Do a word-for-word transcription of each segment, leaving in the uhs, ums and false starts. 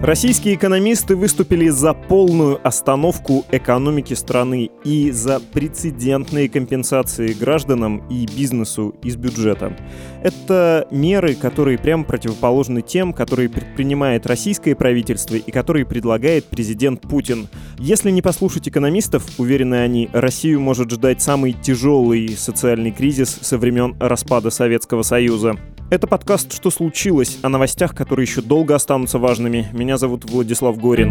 Российские экономисты выступили за полную остановку экономики страны и за прецедентные компенсации гражданам и бизнесу из бюджета. Это меры, которые прямо противоположны тем, которые предпринимает российское правительство и которые предлагает президент Путин. Если не послушать экономистов, уверены они, Россию может ждать самый тяжелый социальный кризис со времен распада Советского Союза. Это подкаст «Что случилось?» о новостях, которые еще долго останутся важными. Меня зовут Владислав Горин.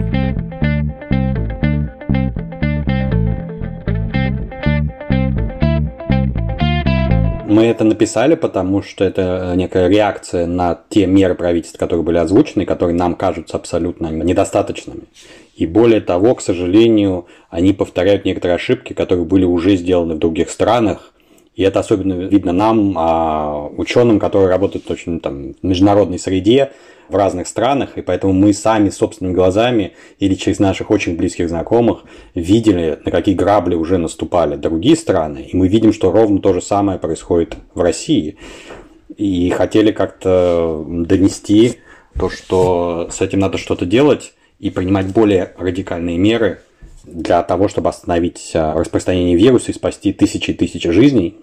Мы это написали, потому что это некая реакция на те меры правительства, которые были озвучены, которые нам кажутся абсолютно недостаточными. И более того, к сожалению, они повторяют некоторые ошибки, которые были уже сделаны в других странах. И это особенно видно нам, ученым, которые работают очень там, в международной среде, в разных странах, и поэтому мы сами собственными глазами или через наших очень близких знакомых видели, на какие грабли уже наступали другие страны, и мы видим, что ровно то же самое происходит в России. И хотели как-то донести то, что с этим надо что-то делать и принимать более радикальные меры для того, чтобы остановить распространение вируса и спасти тысячи и тысячи жизней.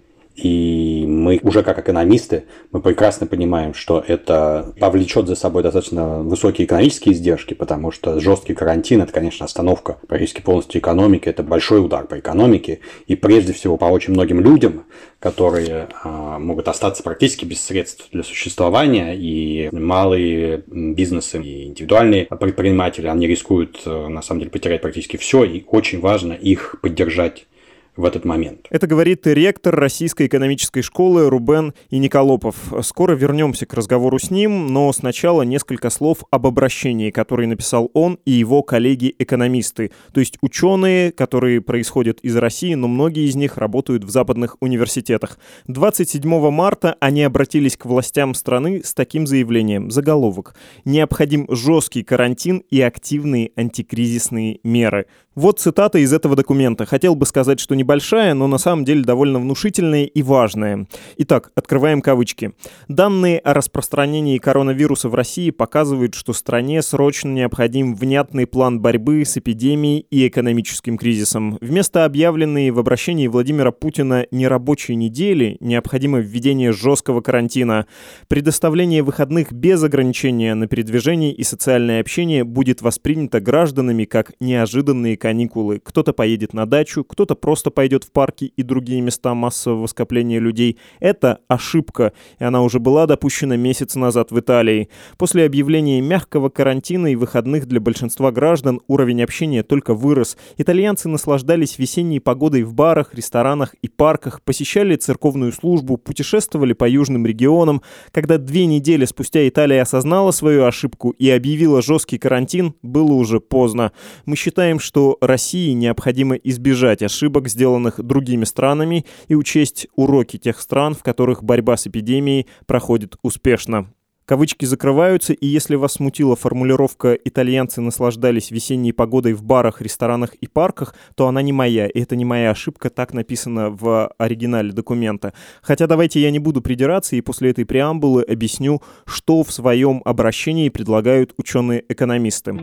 И мы уже как экономисты, мы прекрасно понимаем, что это повлечет за собой достаточно высокие экономические издержки, потому что жесткий карантин – это, конечно, остановка практически полностью экономики, это большой удар по экономике, и прежде всего по очень многим людям, которые а, могут остаться практически без средств для существования, и малые бизнесы, и индивидуальные предприниматели, они рискуют, на самом деле, потерять практически все, и очень важно их поддержать в этот момент. Это говорит ректор Российской экономической школы Рубен Иниколопов. Скоро вернемся к разговору с ним, но сначала несколько слов об обращении, которое написал он и его коллеги-экономисты, то есть ученые, которые происходят из России, но многие из них работают в западных университетах. двадцать седьмого марта они обратились к властям страны с таким заявлением. Заголовок: «Необходим жесткий карантин и активные антикризисные меры». Вот цитата из этого документа. Хотел бы сказать, что небольшая, но на самом деле довольно внушительная и важная. Итак, открываем кавычки. Данные о распространении коронавируса в России показывают, что стране срочно необходим внятный план борьбы с эпидемией и экономическим кризисом. Вместо объявленной в обращении Владимира Путина нерабочей недели необходимо введение жесткого карантина. Предоставление выходных без ограничения на передвижение и социальное общение будет воспринято гражданами как неожиданные каникулы. Кто-то поедет на дачу, кто-то просто пойдет в парки и другие места массового скопления людей. Это ошибка, и она уже была допущена месяц назад в Италии. После объявления мягкого карантина и выходных для большинства граждан уровень общения только вырос. Итальянцы наслаждались весенней погодой в барах, ресторанах и парках, посещали церковную службу, путешествовали по южным регионам. Когда две недели спустя Италия осознала свою ошибку и объявила жесткий карантин, было уже поздно. Мы считаем, что России необходимо избежать ошибок, сделанных другими странами, и учесть уроки тех стран, в которых борьба с эпидемией проходит успешно. Кавычки закрываются, и если вас смутила формулировка «итальянцы наслаждались весенней погодой в барах, ресторанах и парках», то она не моя, и это не моя ошибка, так написано в оригинале документа. Хотя давайте я не буду придираться, и после этой преамбулы объясню, что в своем обращении предлагают ученые-экономисты.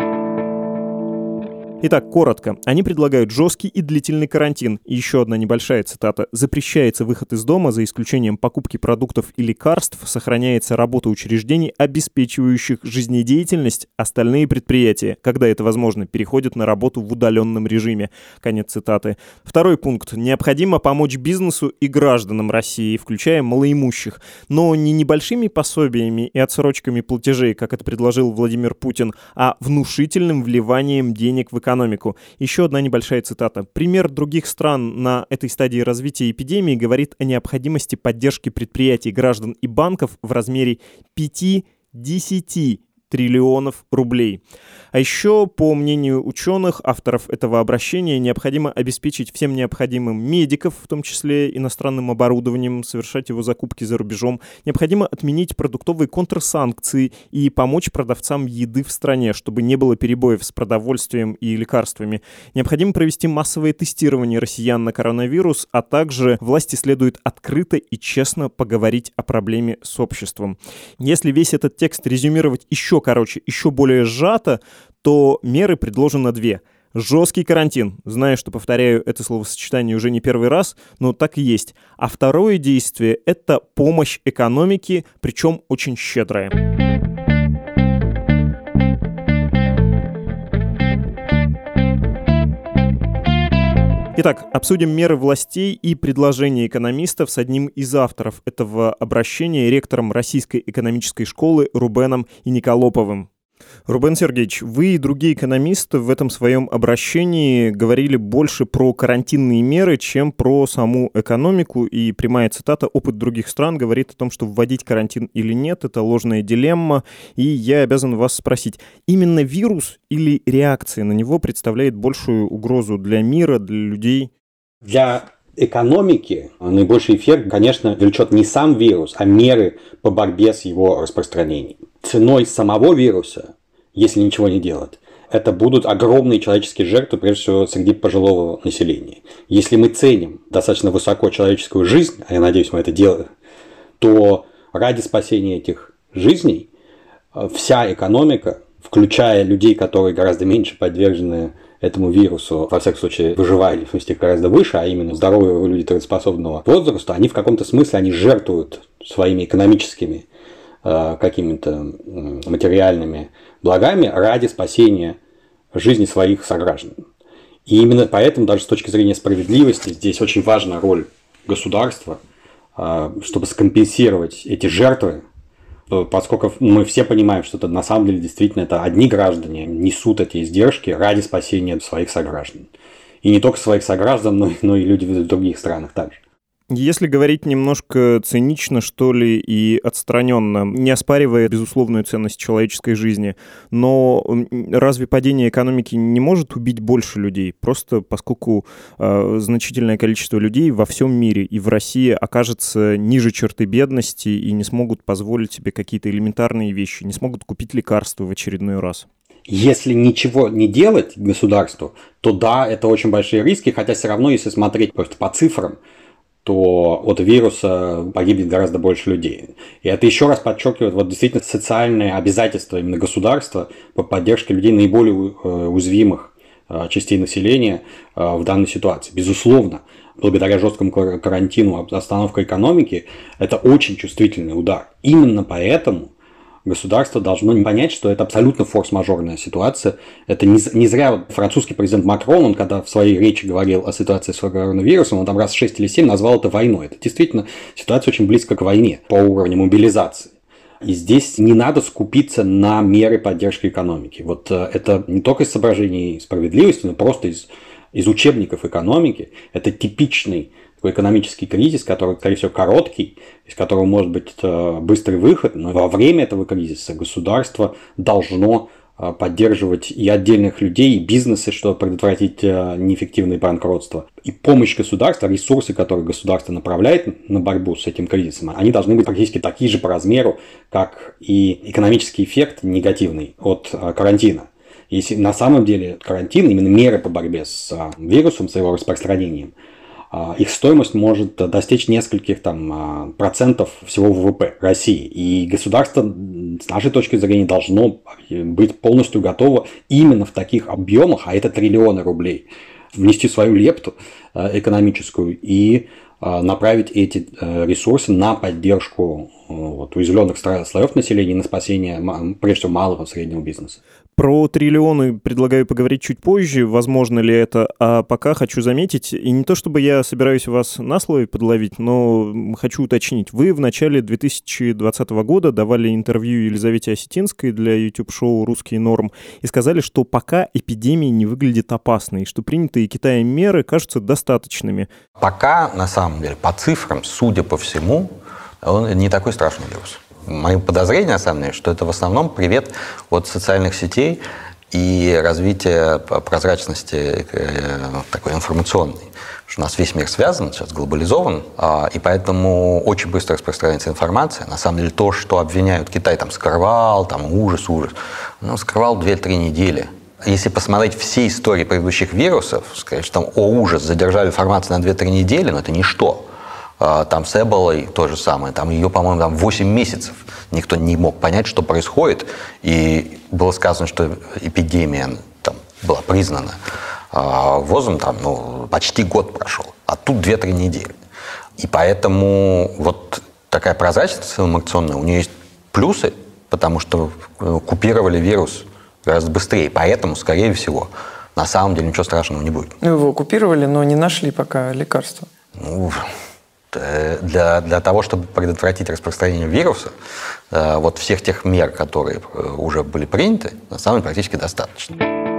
Итак, коротко. Они предлагают жесткий и длительный карантин. И еще одна небольшая цитата. «Запрещается выход из дома за исключением покупки продуктов и лекарств, сохраняется работа учреждений, обеспечивающих жизнедеятельность. Остальные предприятия, когда это возможно, переходят на работу в удаленном режиме». Конец цитаты. Второй пункт. Необходимо помочь бизнесу и гражданам России, включая малоимущих. Но не небольшими пособиями и отсрочками платежей, как это предложил Владимир Путин, а внушительным вливанием денег в экономику. экономику. Еще одна небольшая цитата. Пример других стран на этой стадии развития эпидемии говорит о необходимости поддержки предприятий, граждан и банков в размере пяти-десяти триллионов рублей. А еще, по мнению ученых, авторов этого обращения, необходимо обеспечить всем необходимым медиков, в том числе иностранным оборудованием, совершать его закупки за рубежом. Необходимо отменить продуктовые контрсанкции и помочь продавцам еды в стране, чтобы не было перебоев с продовольствием и лекарствами. Необходимо провести массовое тестирование россиян на коронавирус, а также власти следует открыто и честно поговорить о проблеме с обществом. Если весь этот текст резюмировать еще еще короче, еще более сжато, то меры предложено две. Жесткий карантин. Знаю, что повторяю это словосочетание уже не первый раз, но так и есть. А второе действие – это помощь экономике, причем очень щедрая. Итак, обсудим меры властей и предложения экономистов с одним из авторов этого обращения, ректором Российской экономической школы Рубеном Иниколоповым. Рубен Сергеевич, вы и другие экономисты в этом своем обращении говорили больше про карантинные меры, чем про саму экономику, и прямая цитата: «Опыт других стран говорит о том, что вводить карантин или нет – это ложная дилемма, и я обязан вас спросить, именно вирус или реакция на него представляет большую угрозу для мира, для людей?» Для экономики наибольший эффект, конечно, влечет не сам вирус, а меры по борьбе с его распространением. Ценой самого вируса, если ничего не делать, это будут огромные человеческие жертвы, прежде всего среди пожилого населения. Если мы ценим достаточно высоко человеческую жизнь, а я надеюсь, мы это делаем, то ради спасения этих жизней вся экономика, включая людей, которые гораздо меньше подвержены этому вирусу, во всяком случае, выживали, в смысле, гораздо выше, а именно здоровые люди трудоспособного возраста, они в каком-то смысле они жертвуют своими экономическими э, какими-то материальными благами ради спасения жизни своих сограждан. И именно поэтому, даже с точки зрения справедливости, здесь очень важна роль государства, э, чтобы скомпенсировать эти жертвы, поскольку мы все понимаем, что это на самом деле действительно это одни граждане несут эти издержки ради спасения своих сограждан. И не только своих сограждан, но, но и люди в других странах также. Если говорить немножко цинично, что ли, и отстраненно, не оспаривая безусловную ценность человеческой жизни, но разве падение экономики не может убить больше людей? Просто поскольку э, значительное количество людей во всем мире и в России окажется ниже черты бедности и не смогут позволить себе какие-то элементарные вещи, не смогут купить лекарства в очередной раз. Если ничего не делать государству, то да, это очень большие риски, хотя все равно, если смотреть просто по цифрам, то от вируса погибнет гораздо больше людей. И это еще раз подчеркивает вот действительно социальные обязательства именно государства по поддержке людей наиболее уязвимых частей населения в данной ситуации. Безусловно, благодаря жесткому карантину, остановка экономики – это очень чувствительный удар. Именно поэтому государство должно понять, что это абсолютно форс-мажорная ситуация. Это не, не зря вот французский президент Макрон, он когда в своей речи говорил о ситуации с коронавирусом, он там раз шесть или семь назвал это войной. Это действительно ситуация очень близко к войне по уровню мобилизации. И здесь не надо скупиться на меры поддержки экономики. Вот это не только из соображений справедливости, но просто из, из учебников экономики. Это типичный такой экономический кризис, который, скорее всего, короткий, из которого может быть быстрый выход, но во время этого кризиса государство должно поддерживать и отдельных людей, и бизнесы, чтобы предотвратить неэффективное банкротство. И помощь государства, ресурсы, которые государство направляет на борьбу с этим кризисом, они должны быть практически такие же по размеру, как и экономический эффект негативный от карантина. Если на самом деле карантин, именно меры по борьбе с вирусом, с его распространением, их стоимость может достичь нескольких там, процентов всего ВВП России. И государство, с нашей точки зрения, должно быть полностью готово именно в таких объемах, а это триллионы рублей, внести свою лепту экономическую и направить эти ресурсы на поддержку вот, уязвленных слоев населения и на спасение, прежде всего, малого и среднего бизнеса. Про триллионы предлагаю поговорить чуть позже, возможно ли это, а пока хочу заметить, и не то чтобы я собираюсь вас на слове подловить, но хочу уточнить. Вы в начале две тысячи двадцатого года давали интервью Елизавете Осетинской для YouTube-шоу «Русский норм» и сказали, что пока эпидемия не выглядит опасной, что принятые Китаем меры кажутся достаточными. Пока, на самом деле, по цифрам, судя по всему, он не такой страшный вирус. Мое подозрение, на самом деле, что это в основном привет от социальных сетей и развития прозрачности такой информационной. Потому что у нас весь мир связан, сейчас глобализован, и поэтому очень быстро распространяется информация. На самом деле то, что обвиняют Китай, там, скрывал, там, ужас, ужас, ну, скрывал две-три недели. Если посмотреть все истории предыдущих вирусов, сказать, что там, о, ужас, задержали информацию на две-три недели, но это ничто. Там с Эболой то же самое. Там ее, по-моему, там восемь месяцев никто не мог понять, что происходит. И было сказано, что эпидемия там была признана. А ВОЗом там ну, почти год прошел. А тут две-три недели. И поэтому вот такая прозрачность информационная, у нее есть плюсы, потому что купировали вирус гораздо быстрее. Поэтому, скорее всего, на самом деле ничего страшного не будет. Ну, его купировали, но не нашли пока лекарства. Ну, для, для того, чтобы предотвратить распространение вируса, вот всех тех мер, которые уже были приняты, на самом деле практически достаточно.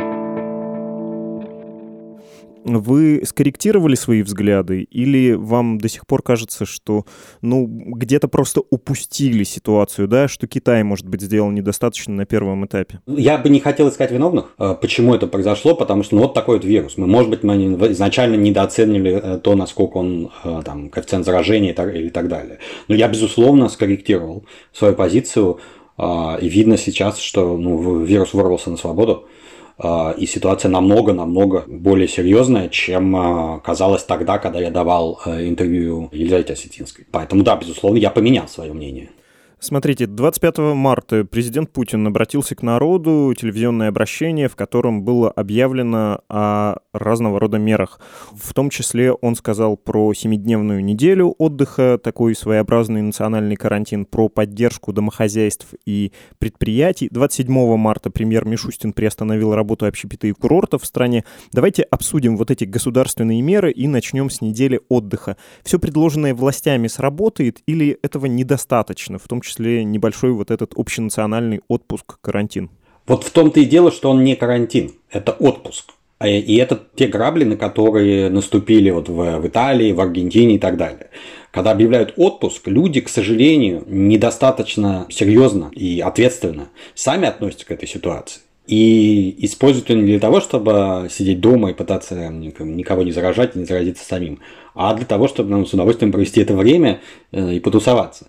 Вы скорректировали свои взгляды или вам до сих пор кажется, что ну, где-то просто упустили ситуацию, да, что Китай, может быть, сделал недостаточно на первом этапе? Я бы не хотел искать виновных. Почему это произошло? Потому что ну, вот такой вот вирус. Мы, может быть, мы изначально недооценили то, насколько он, там, коэффициент заражения и так далее. Но я, безусловно, скорректировал свою позицию. И видно сейчас, что ну, вирус вырвался на свободу. И ситуация намного-намного более серьезная, чем казалось тогда, когда я давал интервью Елизавете Осетинской. Поэтому, да, безусловно, я поменял свое мнение. Смотрите, двадцать пятого марта президент Путин обратился к народу, телевизионное обращение, в котором было объявлено о разного рода мерах. В том числе он сказал про семидневную неделю отдыха, такой своеобразный национальный карантин, про поддержку домохозяйств и предприятий. двадцать седьмого марта премьер Мишустин приостановил работу общепита и курортов в стране. Давайте обсудим вот эти государственные меры и начнем с недели отдыха. Все предложенное властями сработает или этого недостаточно, в том числе числе небольшой вот этот общенациональный отпуск, карантин? Вот в том-то и дело, что он не карантин, это отпуск. И это те грабли, на которые наступили вот в, в Италии, в Аргентине и так далее. Когда объявляют отпуск, люди, к сожалению, недостаточно серьезно и ответственно сами относятся к этой ситуации. И используют не для того, чтобы сидеть дома и пытаться никого не заражать и не заразиться самим, а для того, чтобы нам с удовольствием провести это время и потусоваться.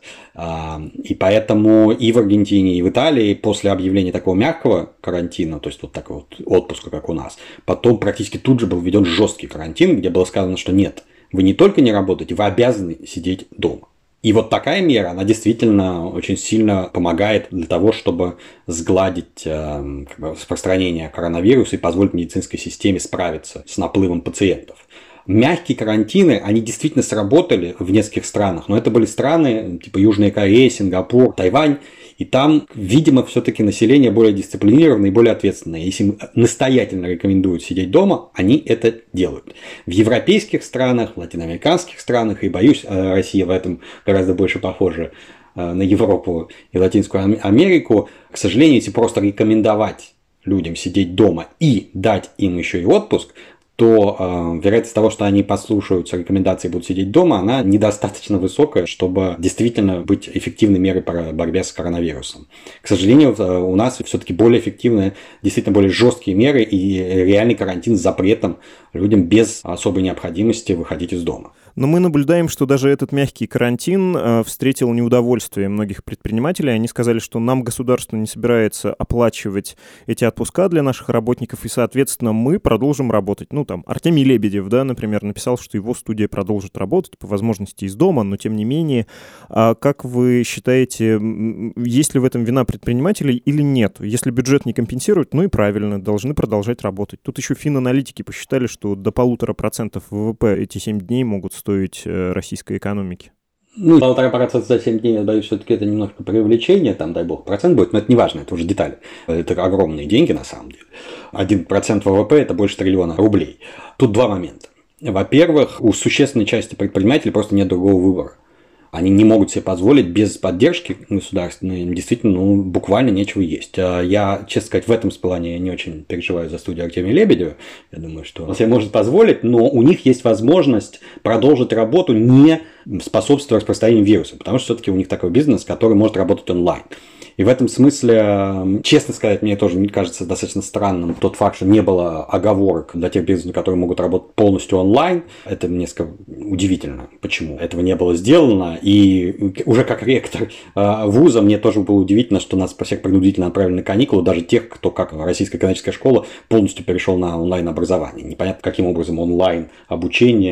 И поэтому и в Аргентине, и в Италии после объявления такого мягкого карантина, то есть вот такого вот отпуска, как у нас, потом практически тут же был введен жесткий карантин, где было сказано, что нет, вы не только не работаете, вы обязаны сидеть дома. И вот такая мера, она действительно очень сильно помогает для того, чтобы сгладить э, как бы, распространение коронавируса и позволить медицинской системе справиться с наплывом пациентов. Мягкие карантины, они действительно сработали в нескольких странах, но это были страны типа Южная Корея, Сингапур, Тайвань, и там, видимо, все-таки население более дисциплинированное и более ответственное. Если им настоятельно рекомендуют сидеть дома, они это делают. В европейских странах, в латиноамериканских странах, и, боюсь, Россия в этом гораздо больше похожа на Европу и Латинскую Америку, к сожалению, если просто рекомендовать людям сидеть дома и дать им еще и отпуск, то э, вероятность того, что они послушаются рекомендации и будут сидеть дома, она недостаточно высокая, чтобы действительно быть эффективной мерой по борьбе с коронавирусом. К сожалению, у нас все-таки более эффективные, действительно более жесткие меры и реальный карантин с запретом людям без особой необходимости выходить из дома. Но мы наблюдаем, что даже этот мягкий карантин э, встретил неудовольствие многих предпринимателей. Они сказали, что нам государство не собирается оплачивать эти отпуска для наших работников, и, соответственно, мы продолжим работать. Ну, там, Артемий Лебедев, да, например, написал, что его студия продолжит работать, по возможности из дома, но тем не менее. А как вы считаете, есть ли в этом вина предпринимателей или нет? Если бюджет не компенсирует, ну и правильно, должны продолжать работать. Тут еще финаналитики посчитали, что до полутора процентов ВВП эти семь дней могут стоить российской экономике. Ну, полтора процента за семь дней, я боюсь, все-таки это немножко преувеличение, там, дай бог, процент будет, но это не важно, это уже детали. Это огромные деньги, на самом деле. Один процент ВВП – это больше триллиона рублей. Тут два момента. Во-первых, у существенной части предпринимателей просто нет другого выбора. Они не могут себе позволить без поддержки государственной, им действительно ну, буквально нечего есть. Я, честно сказать, в этом плане не очень переживаю за студию Артемия Лебедева. Я думаю, что он себе может позволить, но у них есть возможность продолжить работу, не способствуя распространению вируса, потому что все-таки у них такой бизнес, который может работать онлайн. И в этом смысле, честно сказать, мне тоже кажется достаточно странным тот факт, что не было оговорок для тех бизнесов, которые могут работать полностью онлайн. Это несколько удивительно, почему этого не было сделано. И уже как ректор вуза мне тоже было удивительно, что нас всех принудительно отправили на каникулы, даже тех, кто, как Российская экономическая школа, полностью перешел на онлайн-образование. Непонятно, каким образом онлайн-обучение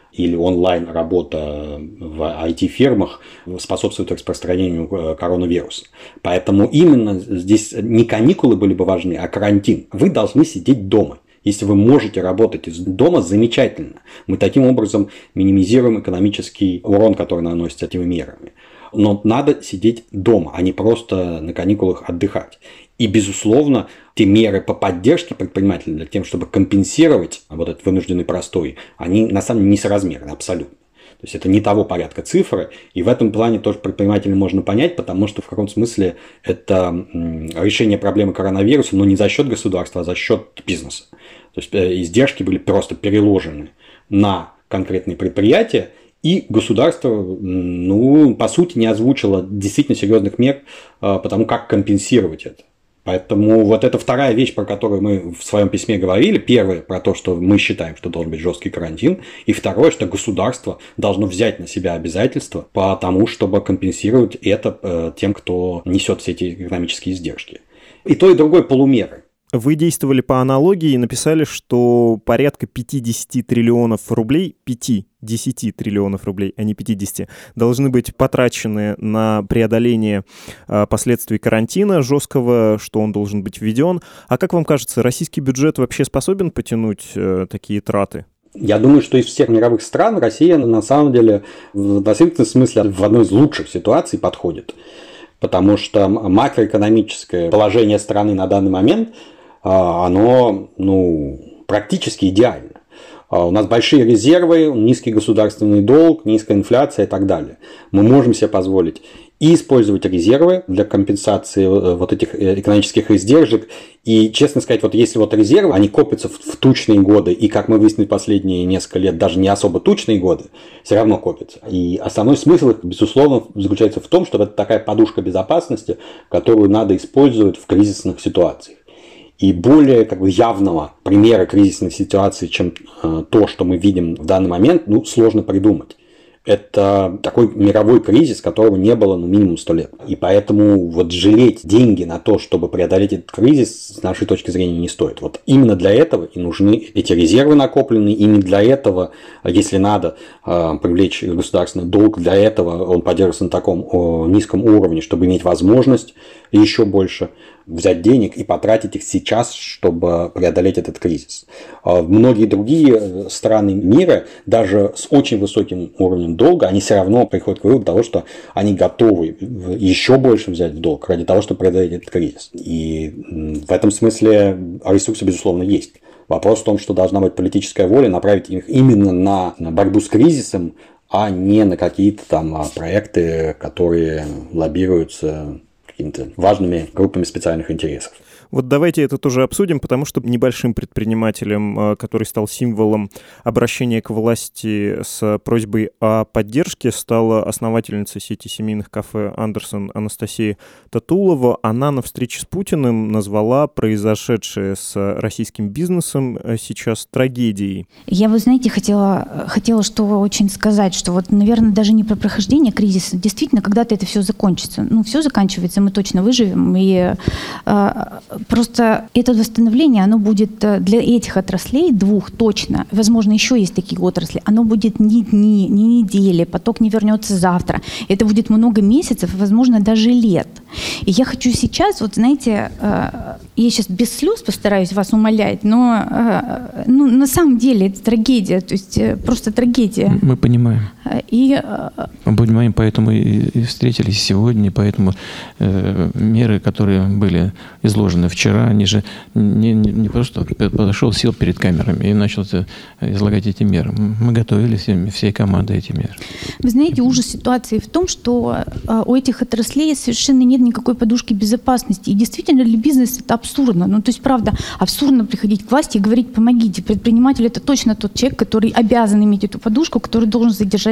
или онлайн-работа в ай ти-фирмах способствует распространению коронавируса. Поэтому именно здесь не каникулы были бы важны, а карантин. Вы должны сидеть дома. Если вы можете работать из дома, замечательно. Мы таким образом минимизируем экономический урон, который наносится этими мерами. Но надо сидеть дома, а не просто на каникулах отдыхать. И, безусловно, те меры по поддержке предпринимателей для того, чтобы компенсировать вот этот вынужденный простой, они на самом деле несоразмерны абсолютно. То есть это не того порядка цифры, и в этом плане тоже предпринимателей можно понять, потому что в каком-то смысле это решение проблемы коронавируса, но не за счет государства, а за счет бизнеса. То есть издержки были просто переложены на конкретные предприятия, и государство, ну, по сути, не озвучило действительно серьезных мер по тому, как компенсировать это. Поэтому вот это вторая вещь, про которую мы в своем письме говорили. Первое, про то, что мы считаем, что должен быть жесткий карантин. И второе, что государство должно взять на себя обязательства по тому, чтобы компенсировать это тем, кто несет все эти экономические издержки. И то, и другое полумеры. Вы действовали по аналогии и написали, что порядка пятьдесят триллионов рублей, пять-десять триллионов рублей, а не пятьдесят, должны быть потрачены на преодоление а, последствий карантина жесткого, что он должен быть введен. А как вам кажется, российский бюджет вообще способен потянуть а, такие траты? Я думаю, что из всех мировых стран Россия на самом деле в относительном смысле в одной из лучших ситуаций подходит. Потому что макроэкономическое положение страны на данный момент оно, ну, практически идеально. У нас большие резервы, низкий государственный долг, низкая инфляция и так далее. Мы можем себе позволить и использовать резервы для компенсации вот этих экономических издержек. И, честно сказать, вот если вот резервы, они копятся в тучные годы, и, как мы выяснили последние несколько лет, даже не особо тучные годы, все равно копятся. И основной смысл их, безусловно, заключается в том, что это такая подушка безопасности, которую надо использовать в кризисных ситуациях. И более как бы явного примера кризисной ситуации, чем э, то, что мы видим в данный момент, ну, сложно придумать. Это такой мировой кризис, которого не было ну, минимум сто лет. И поэтому вот жалеть деньги на то, чтобы преодолеть этот кризис, с нашей точки зрения, не стоит. Вот именно для этого и нужны эти резервы накопленные. Именно для этого, если надо э, привлечь государственный долг, для этого он поддерживается на таком о, низком уровне, чтобы иметь возможность еще больше взять денег и потратить их сейчас, чтобы преодолеть этот кризис. Многие другие страны мира, даже с очень высоким уровнем долга, они все равно приходят к выводу того, что они готовы еще больше взять в долг ради того, чтобы преодолеть этот кризис. И в этом смысле ресурсы, безусловно, есть. Вопрос в том, что должна быть политическая воля направить их именно на борьбу с кризисом, а не на какие-то там проекты, которые лоббируются какими-то важными группами специальных интересов. Вот давайте это тоже обсудим, потому что небольшим предпринимателем, который стал символом обращения к власти с просьбой о поддержке, стала основательница сети семейных кафе «Андерсон» Анастасия Татулова. Она на встрече с Путиным назвала произошедшее с российским бизнесом сейчас трагедией. Я, вы знаете, хотела, хотела что очень сказать, что вот, наверное, даже не про прохождение кризиса. Действительно, когда-то это все закончится. Ну, все заканчивается, мы точно выживем. И просто это восстановление, оно будет для этих отраслей двух точно, возможно, еще есть такие отрасли, оно будет не дни, не недели, поток не вернется завтра. Это будет много месяцев, возможно, даже лет. И я хочу сейчас, вот знаете, я сейчас без слез постараюсь вас умолять, но ну, на самом деле это трагедия, то есть просто трагедия. Мы понимаем. И, Мы понимаем, поэтому и встретились сегодня, поэтому э, меры, которые были изложены вчера, они же не, не, не просто подошел, сел перед камерами и начал излагать эти меры. Мы готовили всеми, всей командой эти меры. Вы знаете, ужас ситуации в том, что у этих отраслей совершенно нет никакой подушки безопасности. И действительно для бизнеса это абсурдно. Ну, то есть, правда, абсурдно приходить к власти и говорить: помогите. Предприниматель — это точно тот человек, который обязан иметь эту подушку, который должен задержать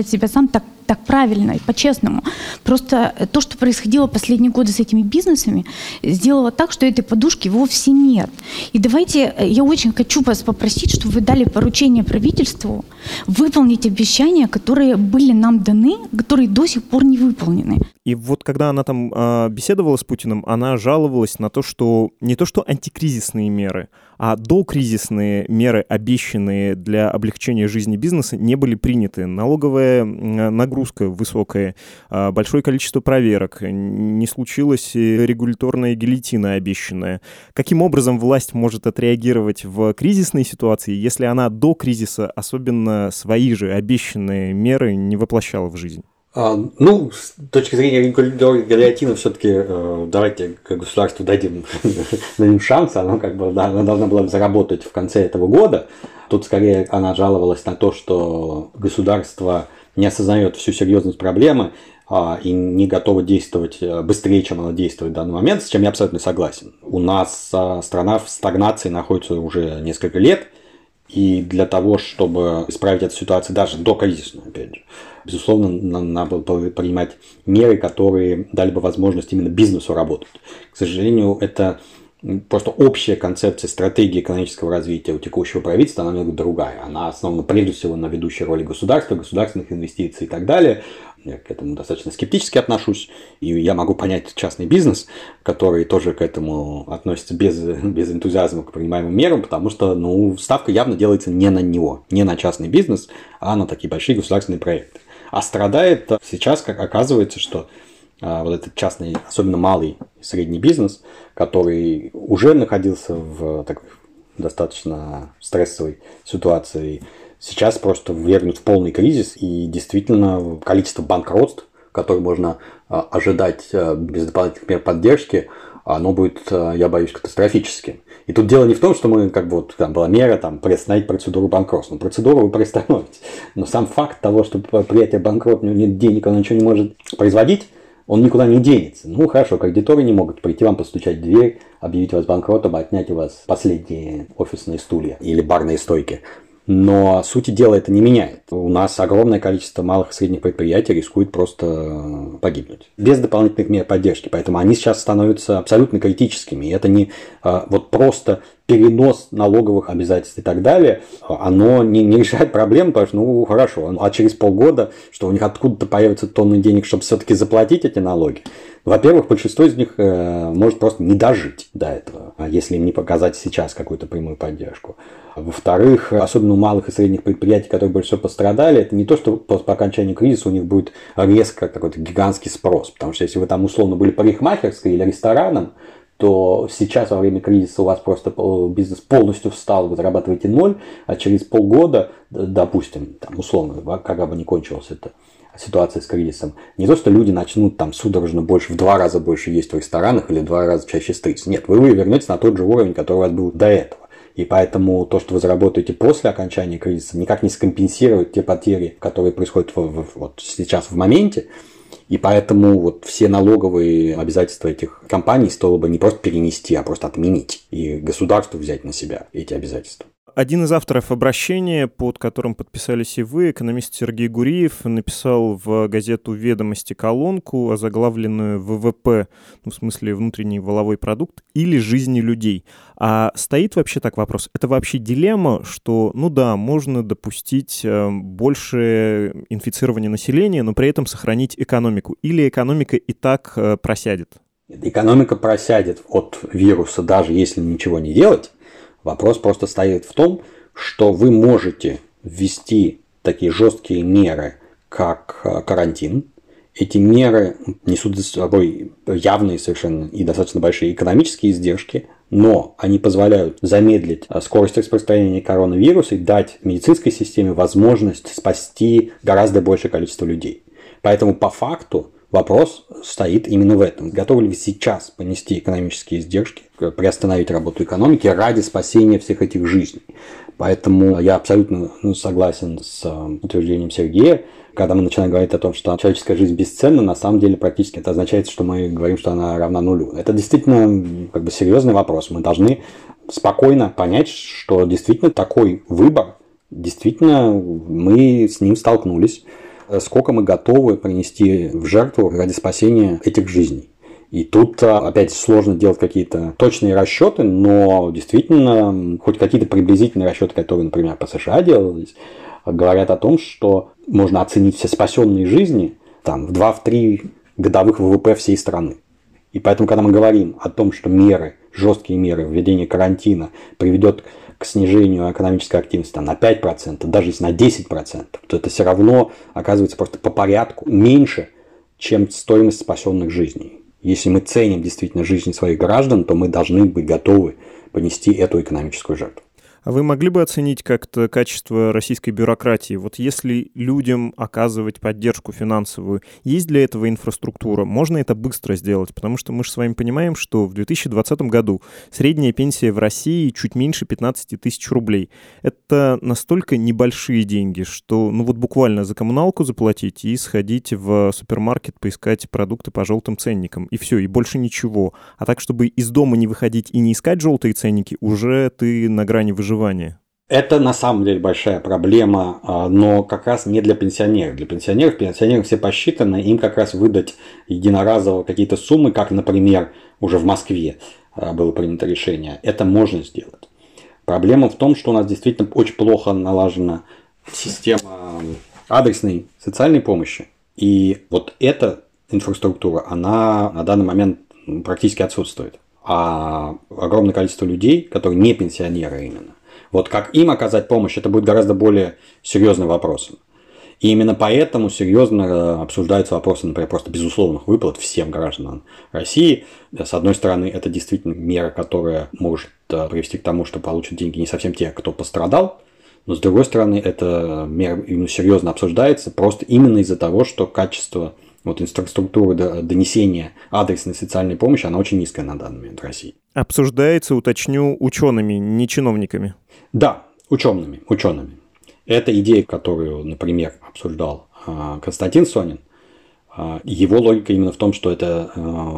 чувствовать себя сам так, так правильно и по-честному. Просто то, что происходило последние годы с этими бизнесами, сделало так, что этой подушки вовсе нет. И давайте, я очень хочу вас попросить, чтобы вы дали поручение правительству выполнить обещания, которые были нам даны, которые до сих пор не выполнены. И вот когда она там э, беседовала с Путиным, она жаловалась на то, что не то что антикризисные меры, а докризисные меры, обещанные для облегчения жизни бизнеса, не были приняты. Налоговая нагрузка высокая, э, большое количество проверок, не случилась регуляторная гильотина обещанная. Каким образом власть может отреагировать в кризисной ситуации, если она до кризиса особенно свои же обещанные меры не воплощала в жизнь? Ну, с точки зрения регуляторной гильотины, все-таки э, давайте государству дадим, дадим шанс, оно как бы да, она должна была заработать в конце этого года. Тут скорее она жаловалась на то, что государство не осознает всю серьезность проблемы а, и не готово действовать быстрее, чем оно действует в данный момент, с чем я абсолютно согласен. У нас а, страна в стагнации находится уже несколько лет, и для того, чтобы исправить эту ситуацию даже до кризисную, опять же, безусловно, надо было принимать меры, которые дали бы возможность именно бизнесу работать. К сожалению, это просто общая концепция стратегии экономического развития у текущего правительства, она немного другая. Она основана прежде всего на ведущей роли государства, государственных инвестиций и так далее. Я к этому достаточно скептически отношусь, и я могу понять частный бизнес, который тоже к этому относится без, без энтузиазма к принимаемым мерам, потому что ну, ставка явно делается не на него, не на частный бизнес, а на такие большие государственные проекты. А страдает сейчас, как оказывается, что а, вот этот частный, особенно малый и средний бизнес, который уже находился в такой достаточно стрессовой ситуации, сейчас просто ввергнут в полный кризис, и действительно количество банкротств, которые можно ожидать без дополнительных мер поддержки, оно будет, я боюсь, катастрофическим. И тут дело не в том, что мы, как бы, вот, там была мера, там, приостановить процедуру банкротства. Ну, процедуру вы приостановите. Но сам факт того, что предприятие банкрот, у него нет денег, оно ничего не может производить, он никуда не денется. Ну, хорошо, кредиторы не могут прийти вам постучать в дверь, объявить вас банкротом, отнять у вас последние офисные стулья или барные стойки. Но сути дела это не меняет. У нас огромное количество малых и средних предприятий рискует просто погибнуть. Без дополнительных мер поддержки. Поэтому они сейчас становятся абсолютно критическими. И это не а, вот просто перенос налоговых обязательств и так далее. Оно не, не решает проблем, потому что, ну, хорошо. А через полгода, что у них откуда-то появятся тонны денег, чтобы все-таки заплатить эти налоги. Во-первых, большинство из них э, может просто не дожить до этого, если им не показать сейчас какую-то прямую поддержку. Во-вторых, особенно у малых и средних предприятий, которые больше всего пострадали, это не то, что по окончанию кризиса у них будет резко какой-то гигантский спрос. Потому что если вы там условно были парикмахерской или рестораном, то сейчас во время кризиса у вас просто бизнес полностью встал, вы зарабатываете ноль, а через полгода, допустим, там, условно, когда бы не кончилось это, ситуация с кризисом, не то, что люди начнут там судорожно больше, в два раза больше есть в ресторанах или в два раза чаще стричься. Нет, вы вернетесь на тот же уровень, который у вас был до этого. И поэтому то, что вы заработаете после окончания кризиса, никак не скомпенсирует те потери, которые происходят в, в, вот сейчас в моменте. И поэтому вот все налоговые обязательства этих компаний стоило бы не просто перенести, а просто отменить. И государству взять на себя эти обязательства. Один из авторов обращения, под которым подписались и вы, экономист Сергей Гуриев, написал в газету «Ведомости» колонку, озаглавленную «ВВП», ну, в смысле внутренний валовой продукт, или «Жизни людей». А стоит вообще так вопрос, это вообще дилемма, что, ну да, можно допустить больше инфицирования населения, но при этом сохранить экономику, или экономика и так просядет? Экономика просядет от вируса, даже если ничего не делать. Вопрос просто стоит в том, что вы можете ввести такие жесткие меры, как карантин. Эти меры несут за собой явные совершенно и достаточно большие экономические издержки, но они позволяют замедлить скорость распространения коронавируса и дать медицинской системе возможность спасти гораздо большее количество людей. Поэтому по факту вопрос стоит именно в этом. Готовы ли вы сейчас понести экономические издержки, приостановить работу экономики ради спасения всех этих жизней? Поэтому я абсолютно согласен с утверждением Сергея. Когда мы начинаем говорить о том, что человеческая жизнь бесценна, на самом деле практически это означает, что мы говорим, что она равна нулю. Это действительно как бы серьезный вопрос. Мы должны спокойно понять, что действительно такой выбор, действительно мы с ним столкнулись. сколько мы готовы принести в жертву ради спасения этих жизней. И тут опять сложно делать какие-то точные расчеты, но действительно хоть какие-то приблизительные расчеты, которые, например, по США делались, говорят о том, что можно оценить все спасенные жизни там, в два-три годовых ВВП всей страны. И поэтому, когда мы говорим о том, что меры, жесткие меры введения карантина приведет к снижению экономической активности там, на пять процентов, даже если на десять процентов, то это все равно оказывается просто по порядку меньше, чем стоимость спасенных жизней. Если мы ценим действительно жизнь своих граждан, то мы должны быть готовы понести эту экономическую жертву. А вы могли бы оценить как-то качество российской бюрократии? Вот если людям оказывать поддержку финансовую, есть для этого инфраструктура? Можно это быстро сделать? Потому что мы же с вами понимаем, что в две тысячи двадцатом году средняя пенсия в России чуть меньше пятнадцать тысяч рублей. Это настолько небольшие деньги, что ну вот буквально за коммуналку заплатить и сходить в супермаркет, поискать продукты по желтым ценникам. И все, и больше ничего. А так, чтобы из дома не выходить и не искать желтые ценники, уже ты на грани выживания. Это на самом деле большая проблема, но как раз не для пенсионеров. Для пенсионеров, пенсионеров все посчитано, им как раз выдать единоразово какие-то суммы, как, например, уже в Москве было принято решение, это можно сделать. Проблема в том, что у нас действительно очень плохо налажена система адресной социальной помощи. И вот эта инфраструктура, она на данный момент практически отсутствует. А огромное количество людей, которые не пенсионеры именно, вот как им оказать помощь, это будет гораздо более серьезным вопросом. И именно поэтому серьезно обсуждаются вопросы, например, просто безусловных выплат всем гражданам России. С одной стороны, это действительно мера, которая может привести к тому, что получат деньги не совсем те, кто пострадал. Но с другой стороны, эта мера именно серьезно обсуждается просто именно из-за того, что качество вот инфраструктуры донесения адресной социальной помощи, она очень низкая на данный момент в России. Обсуждается, уточню, учеными, не чиновниками. Да, учеными, учеными. Это идея, которую, например, обсуждал Константин Сонин. Его логика именно в том, что это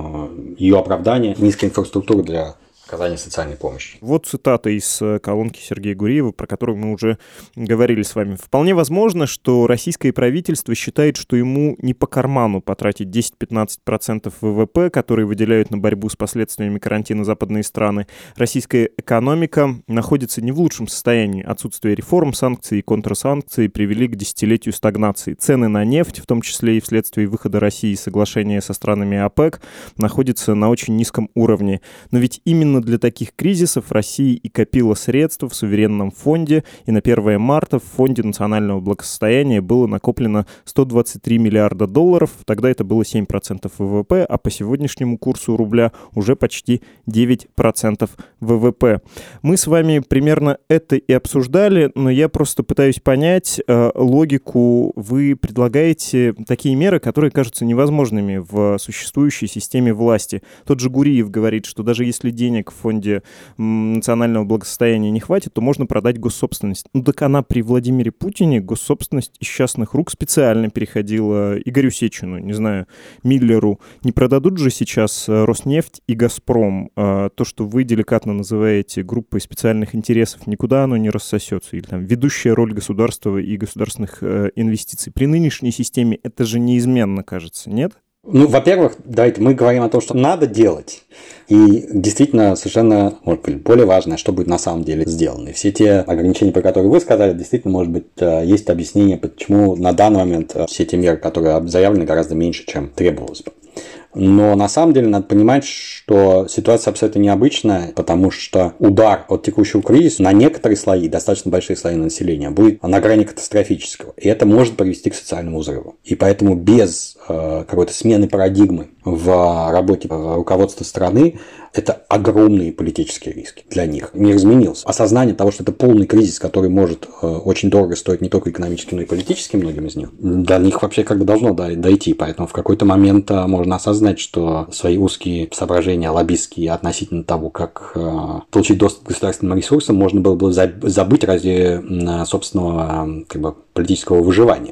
ее оправдание низкой инфраструктуры для оказания социальной помощи. Вот цитата из колонки Сергея Гуриева, про которую мы уже говорили с вами. «Вполне возможно, что российское правительство считает, что ему не по карману потратить десять-пятнадцать процентов ВВП, которые выделяют на борьбу с последствиями карантина западные страны. Российская экономика находится не в лучшем состоянии. Отсутствие реформ, санкций и контрсанкций привели к десятилетию стагнации. Цены на нефть, в том числе и вследствие выхода России из соглашения со странами ОПЕК, находятся на очень низком уровне. Но ведь именно для таких кризисов Россия и копила средства в суверенном фонде, и на первое марта в Фонде национального благосостояния было накоплено сто двадцать три миллиарда долларов, тогда это было семь процентов ВВП, а по сегодняшнему курсу рубля уже почти девять процентов ВВП. Мы с вами примерно это и обсуждали, но я просто пытаюсь понять э, логику. Вы предлагаете такие меры, которые кажутся невозможными в существующей системе власти. Тот же Гуриев говорит, что даже если денег в фонде национального благосостояния не хватит, то можно продать госсобственность. Ну так она при Владимире Путине, госсобственность из частных рук специально переходила Игорю Сечину, не знаю, Миллеру. Не продадут же сейчас Роснефть и Газпром. А то, что вы деликатно называете группой специальных интересов, никуда оно не рассосется. Или там ведущая роль государства и государственных э, инвестиций. При нынешней системе это же неизменно, кажется, нет? Ну, во-первых, давайте мы говорим о том, что надо делать. И действительно совершенно, может быть, более важное, что будет на самом деле сделано. И все те ограничения, про которые вы сказали, действительно, может быть, есть объяснение, почему на данный момент все те меры, которые заявлены, гораздо меньше, чем требовалось бы. Но на самом деле надо понимать, что ситуация абсолютно необычная, потому что удар от текущего кризиса на некоторые слои, достаточно большие слои населения, будет на грани катастрофического. И это может привести к социальному взрыву. И поэтому без э, какой-то смены парадигмы в работе руководства страны это огромные политические риски для них. Мир изменился. Осознание того, что это полный кризис, который может э, очень дорого стоить не только экономически, но и политически многим из них, до них вообще как бы должно дойти. Поэтому в какой-то момент э, можно осознать, что свои узкие соображения лоббистские относительно того, как э, получить доступ к государственным ресурсам, можно было бы забыть ради э, собственного э, как бы, политического выживания.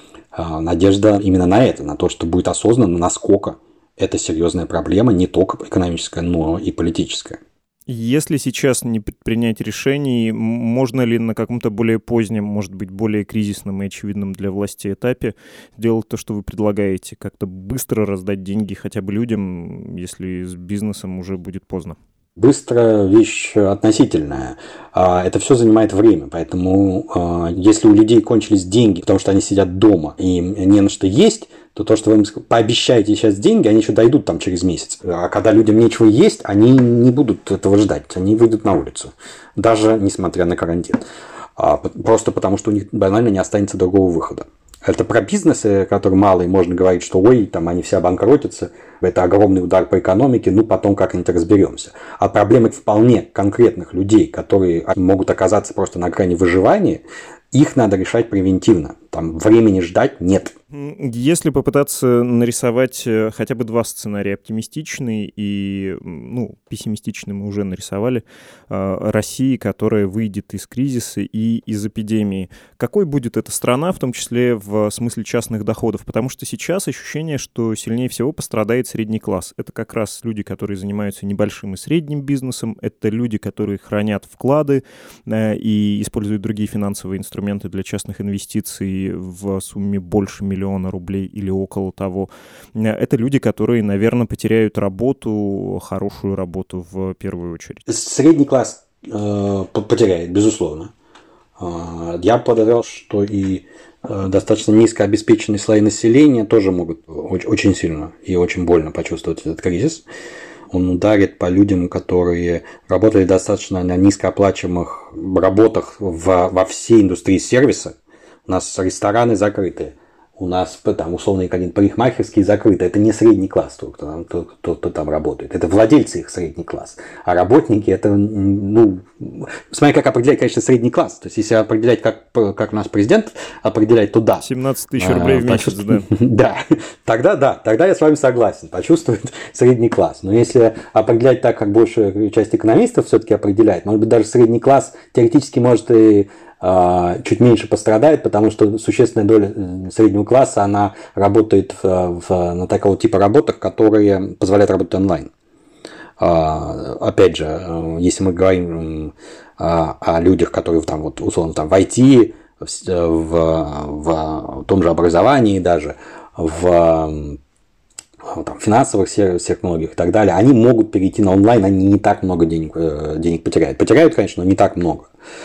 Э, надежда именно на это, на то, что будет осознанно, насколько это серьезная проблема, не только экономическая, но и политическая. Если сейчас не предпринять решений, можно ли на каком-то более позднем, может быть, более кризисном и очевидном для власти этапе сделать то, что вы предлагаете, как-то быстро раздать деньги хотя бы людям, если с бизнесом уже будет поздно? Быстро вещь относительная. Это все занимает время, поэтому если у людей кончились деньги, потому что они сидят дома и им не на что есть, то то, что вы им пообещаете сейчас деньги, они еще дойдут там через месяц. А когда людям нечего есть, они не будут этого ждать, они выйдут на улицу, даже несмотря на карантин. Просто потому, что у них банально не останется другого выхода. Это про бизнесы, которые малые, можно говорить, что ой, там они все обанкротятся, это огромный удар по экономике, ну потом как-нибудь разберемся. А проблемы вполне конкретных людей, которые могут оказаться просто на грани выживания, их надо решать превентивно. Там времени ждать нет. Если попытаться нарисовать хотя бы два сценария, оптимистичный и ну, пессимистичный мы уже нарисовали, России, которая выйдет из кризиса и из эпидемии, какой будет эта страна, в том числе в смысле частных доходов? Потому что сейчас ощущение, что сильнее всего пострадает средний класс. Это как раз люди, которые занимаются небольшим и средним бизнесом, это люди, которые хранят вклады и используют другие финансовые инструменты для частных инвестиций в сумме больше миллиона рублей или около того. Это люди, которые, наверное, потеряют работу, хорошую работу в первую очередь. Средний класс э, потеряет, безусловно. Э, я подозревал, что и э, достаточно низкообеспеченные слои населения тоже могут очень, очень сильно и очень больно почувствовать этот кризис. Он ударит по людям, которые работали достаточно на низкооплачиваемых работах в, во всей индустрии сервиса. У нас рестораны закрыты, у нас там условные какие-то парикмахерские закрыты. Это не средний класс, кто, кто, кто, кто, кто там работает. Это владельцы их средний класс. А работники это, ну, смотри, как определять, конечно, средний класс. То есть, если определять, как, как наш президент определяет, то да. семнадцать тысяч рублей а, в месяц, да. Да, тогда да, тогда я с вами согласен. Почувствует средний класс. Но если определять так, как большая часть экономистов все-таки определяет, может быть, даже средний класс теоретически может и чуть меньше пострадает, потому что существенная доля среднего класса, она работает в, в, на такого типа работах, которые позволяют работать онлайн. Опять же, если мы говорим о, о людях, которые там, вот, условно там, в ай ти, в, в, в том же образовании даже, в там, финансовых сервисах многих и так далее, они могут перейти на онлайн, они не так много денег, денег потеряют. Потеряют, конечно, но не так много.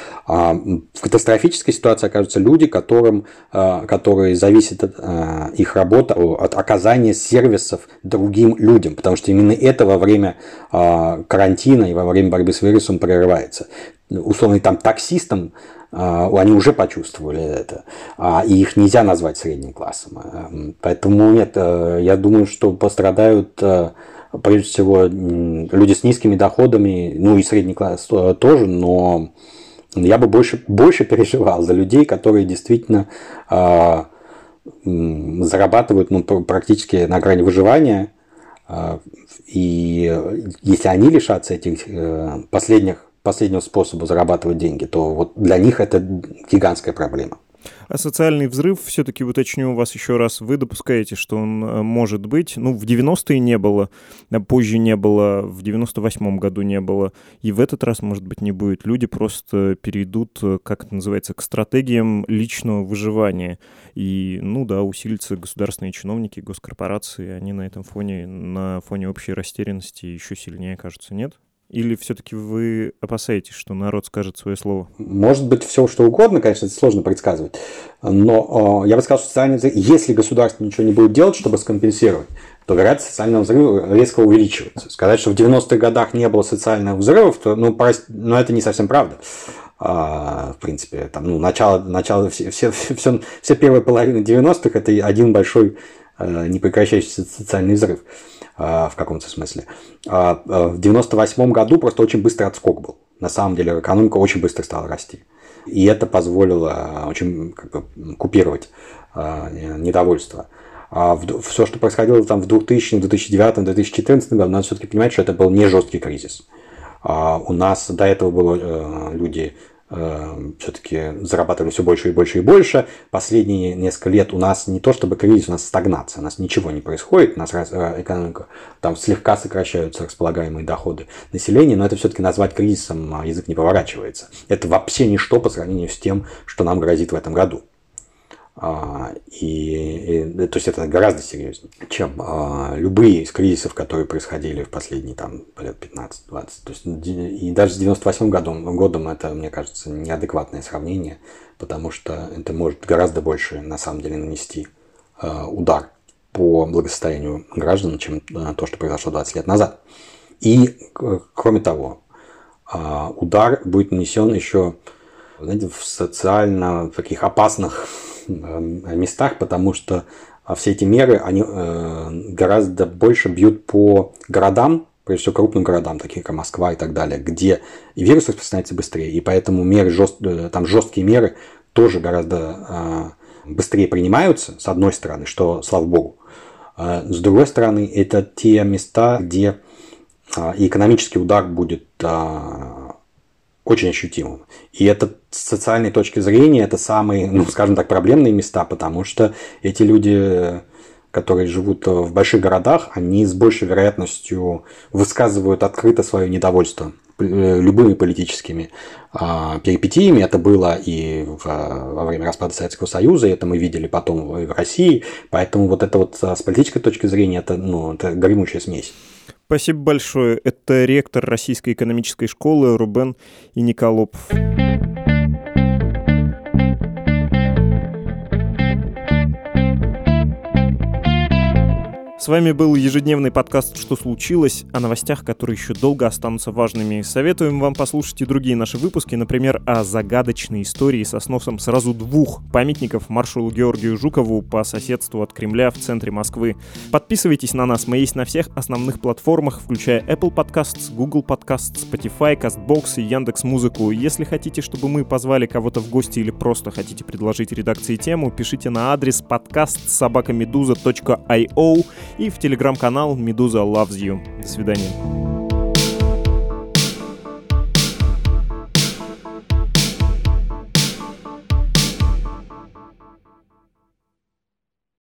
В катастрофической ситуации окажутся люди, которым, которые зависит от их работы от оказания сервисов другим людям, потому что именно это во время карантина и во время борьбы с вирусом прерывается. Условно, там таксистам они уже почувствовали это, и их нельзя назвать средним классом. Поэтому нет, я думаю, что пострадают прежде всего люди с низкими доходами, ну и средний класс тоже, но я бы больше, больше переживал за людей, которые действительно э, зарабатывают ну, практически на грани выживания. Э, и если они лишатся этих э, последних, последнего способа зарабатывать деньги, то вот для них это гигантская проблема. А социальный взрыв, все-таки уточню у вас еще раз, вы допускаете, что он может быть? Ну, в девяностые не было, позже не было, в девяносто восьмом году не было, и в этот раз, может быть, не будет. Люди просто перейдут, как это называется, к стратегиям личного выживания. И, ну да, усилятся государственные чиновники, госкорпорации, они на этом фоне, на фоне общей растерянности еще сильнее, кажется, нет? Или все-таки вы опасаетесь, что народ скажет свое слово? Может быть, все что угодно, конечно, это сложно предсказывать. Но э, я бы сказал, что социальный взрыв, если государство ничего не будет делать, чтобы скомпенсировать, то вероятность социального взрыва резко увеличивается. Сказать, что в девяностых годах не было социальных взрывов, то ну, прост... ну, это не совсем правда. А, в принципе, там, ну, начало, начало все, все, все, все первые половины девяностых это один большой э, непрекращающийся социальный взрыв. В каком-то смысле. В девяносто восьмом году просто очень быстрый отскок был. На самом деле экономика очень быстро стала расти. И это позволило очень как бы, купировать недовольство. Все, что происходило там в двухтысячном, две тысячи девятом, две тысячи четырнадцатом году, надо все-таки понимать, что это был не жесткий кризис. У нас до этого было люди все-таки зарабатывали все больше и больше и больше. Последние несколько лет у нас не то чтобы кризис, у нас стагнация, у нас ничего не происходит, у нас экономика, там слегка сокращаются располагаемые доходы населения, но это все-таки назвать кризисом язык не поворачивается. Это вообще ничто по сравнению с тем, что нам грозит в этом году. И, и, то есть это гораздо серьезнее, чем а, любые из кризисов, которые происходили в последние там, лет пятнадцать-двадцать. То есть, и даже с девяносто восьмым годом, годом это, мне кажется, неадекватное сравнение, потому что это может гораздо больше на самом деле нанести а, удар по благосостоянию граждан, чем а, то, что произошло двадцать лет назад. И, кроме того, а, удар будет нанесен еще, знаете, в социально таких опасных местах, потому что все эти меры, они гораздо больше бьют по городам, прежде всего крупным городам, такие как Москва и так далее, где и вирус распространяется быстрее, и поэтому меры, жест... там жесткие меры тоже гораздо быстрее принимаются, с одной стороны, что слава богу. С другой стороны, это те места, где и экономический удар будет очень ощутимым. И это с социальной точки зрения, это самые, ну, скажем так, проблемные места, потому что эти люди, которые живут в больших городах, они с большей вероятностью высказывают открыто свое недовольство любыми политическими а, перипетиями. Это было и в, во время распада Советского Союза, это мы видели потом и в России. Поэтому вот это вот с политической точки зрения, это, ну, это гремучая смесь. Спасибо большое. Это ректор Российской экономической школы Рубен Иниколопов. С вами был ежедневный подкаст «Что случилось?», о новостях, которые еще долго останутся важными. Советуем вам послушать и другие наши выпуски, например, о загадочной истории со сносом сразу двух памятников маршалу Георгию Жукову по соседству от Кремля в центре Москвы. Подписывайтесь на нас, мы есть на всех основных платформах, включая Apple Podcasts, Google Podcasts, Spotify, CastBox и Яндекс.Музыку. Если хотите, чтобы мы позвали кого-то в гости или просто хотите предложить редакции тему, пишите на адрес подкаст собака медуза точка ай о и в телеграм-канал Медуза Loves You. До свидания.